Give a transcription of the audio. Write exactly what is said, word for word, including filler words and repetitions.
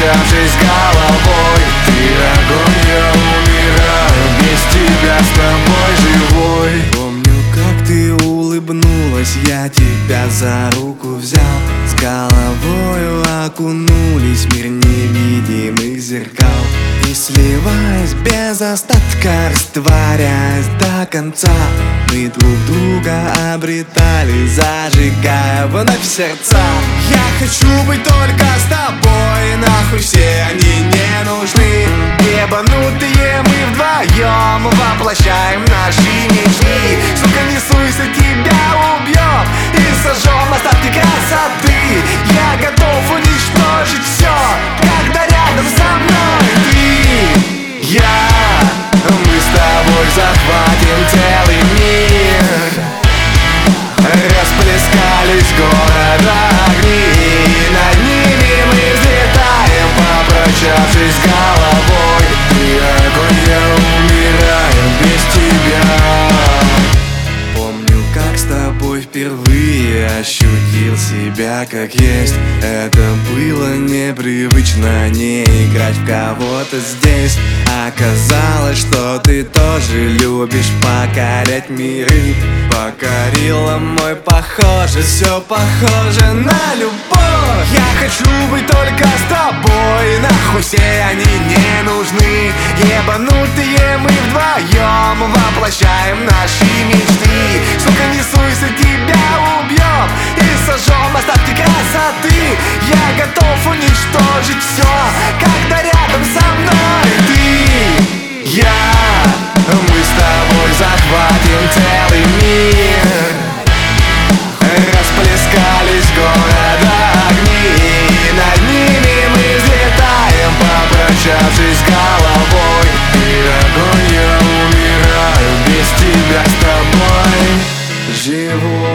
попрощавшись с головой. Ты огонь, я умираю, без тебя с тобой живой. Помню, как ты улыбнулась, я тебя за руку взял. С головою окунулись в мир невидимых зеркал. И сливаясь без остатка, растворяясь до конца, мы друг друга обретали, зажигая вновь сердца. Я хочу быть только с тобой, нахуй все они не нужны. Ебанутые мы вдвоем воплощаем наши мечты. Сука, не суйся, тебя убьем и сожжем остатки красоты. Я готов уничтожить все, когда рядом со мной ты. Я, мы с тобой захватим целый мир. Расплескались города огни, над ними мы взлетаем, попрощавшись с головой. Ты огонь, я умираю без тебя. Помню, как с тобой впервые ощутил себя как есть. Это было непривычно, не играть в кого-то здесь. Оказалось, что ты тоже любишь покорять миры. Покорила мой, похоже, все похоже на любовь. Я хочу быть только с тобой, нахуй все они не нужны. Ебанутые мы вдвоем воплощаем наши мечты. Сука, не суйся, тебя убьем и сожжем остатки красоты. Я готов уничтожить все, когда рядом со мной ты. Я, мы с тобой захватим целый мир. Расплескались города огни, над ними мы взлетаем, попрощавшись с головой. Ты огонь, я умираю без тебя с тобой живой.